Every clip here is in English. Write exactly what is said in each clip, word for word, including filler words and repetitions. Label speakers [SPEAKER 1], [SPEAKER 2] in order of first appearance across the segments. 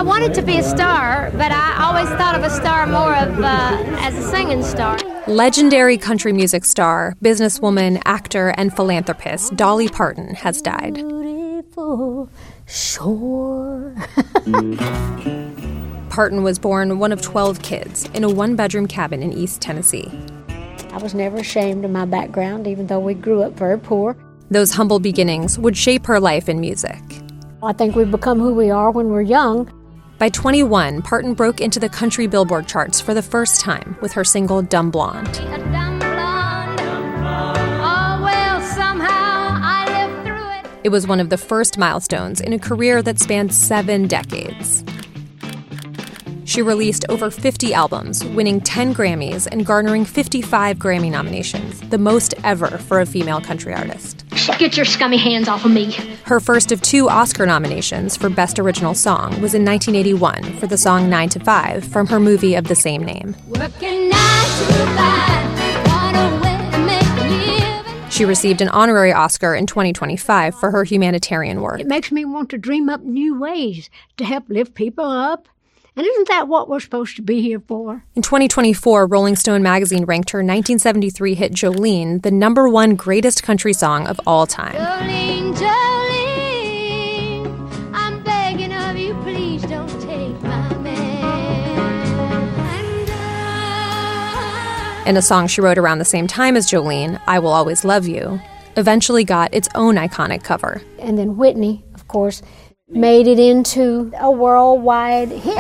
[SPEAKER 1] I wanted to be a star, but I always thought of a star more of uh, as a singing star.
[SPEAKER 2] Legendary country music star, businesswoman, actor, and philanthropist Dolly Parton has died.
[SPEAKER 1] Beautiful shore.
[SPEAKER 2] Parton was born one of twelve kids in a one-bedroom cabin in East Tennessee.
[SPEAKER 1] I was never ashamed of my background, even though we grew up very poor.
[SPEAKER 2] Those humble beginnings would shape her life in music.
[SPEAKER 1] I think we become who we are when we're young.
[SPEAKER 2] By twenty-one, Parton broke into the country Billboard charts for the first time with her single Dumb Blonde.
[SPEAKER 1] A dumb blonde. Oh, well, somehow I lived through it.
[SPEAKER 2] It was one of the first milestones in a career that spanned seven decades. She released over fifty albums, winning ten Grammys and garnering fifty-five Grammy nominations, the most ever for a female country artist.
[SPEAKER 1] Get your scummy hands off of me.
[SPEAKER 2] Her first of two Oscar nominations for Best Original Song was in nineteen eighty-one for the song nine to five from her movie of the same name.
[SPEAKER 1] Working nine to five, what a way to make a living.
[SPEAKER 2] She received an honorary Oscar in twenty twenty-five for her humanitarian work.
[SPEAKER 1] It makes me want to dream up new ways to help lift people up. And isn't that what we're supposed to be here for?
[SPEAKER 2] In twenty twenty-four, Rolling Stone magazine ranked her nineteen seventy-three hit Jolene the number one greatest country song of all time.
[SPEAKER 1] Jolene, Jolene, I'm begging of you, please don't take my man. And, I...
[SPEAKER 2] and a song she wrote around the same time as Jolene, I Will Always Love You, eventually got its own iconic cover.
[SPEAKER 1] And then Whitney, of course, made it into a worldwide hit.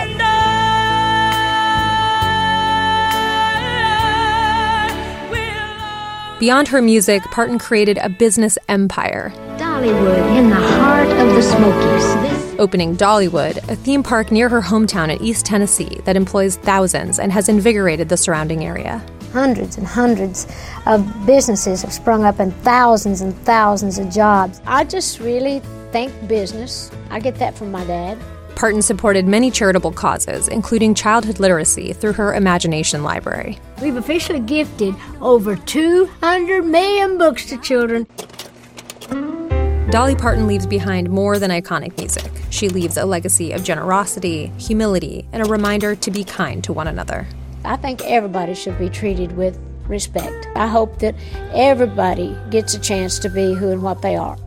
[SPEAKER 2] Beyond her music, Parton created a business empire.
[SPEAKER 1] Dollywood, in the heart of the Smokies. This
[SPEAKER 2] Opening Dollywood, a theme park near her hometown in East Tennessee that employs thousands and has invigorated the surrounding area.
[SPEAKER 1] Hundreds and hundreds of businesses have sprung up and thousands and thousands of jobs. I just really think business. I get that from my dad.
[SPEAKER 2] Parton supported many charitable causes, including childhood literacy through her Imagination Library.
[SPEAKER 1] We've officially gifted over two hundred million books to children.
[SPEAKER 2] Dolly Parton leaves behind more than iconic music. She leaves a legacy of generosity, humility, and a reminder to be kind to one another.
[SPEAKER 1] I think everybody should be treated with respect. I hope that everybody gets a chance to be who and what they are.